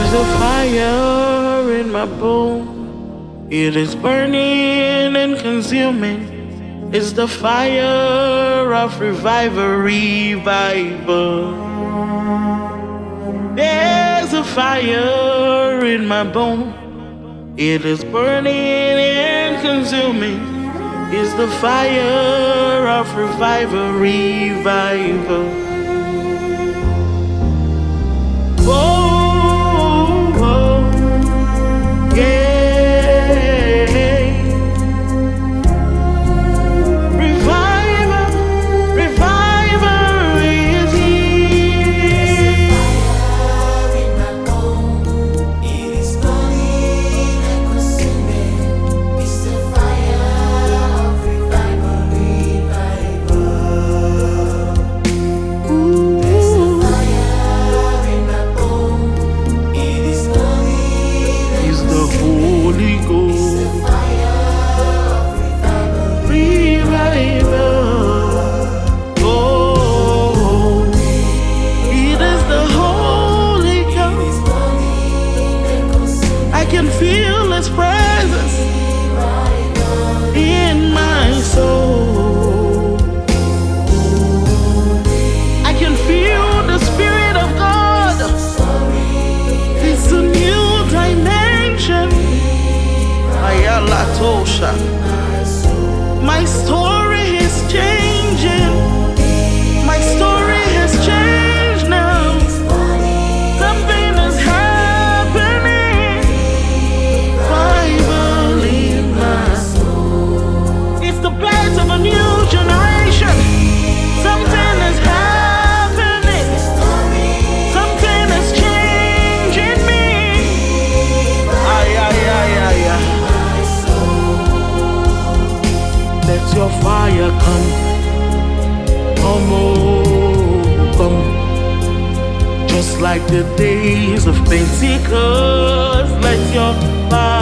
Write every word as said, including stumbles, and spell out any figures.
There's a fire in my bone. It is burning and consuming. It's the fire of revival, revival. There's a fire in my bone. It is burning and consuming. It's the fire of revival, revival. Oh, oh, yeah. I can feel His presence in my soul. I can feel the Spirit of God. It's a new dimension. Ayala Tosha. My story is changing. My story has changed now. Something is happening. Bible in my soul. It's the birth of a new generation. Something is happening. Something is changing me. Ay, ay, ay, ay, ay. Let your fire come. Come, oh, come. Just like the days of Pentecost, let your fire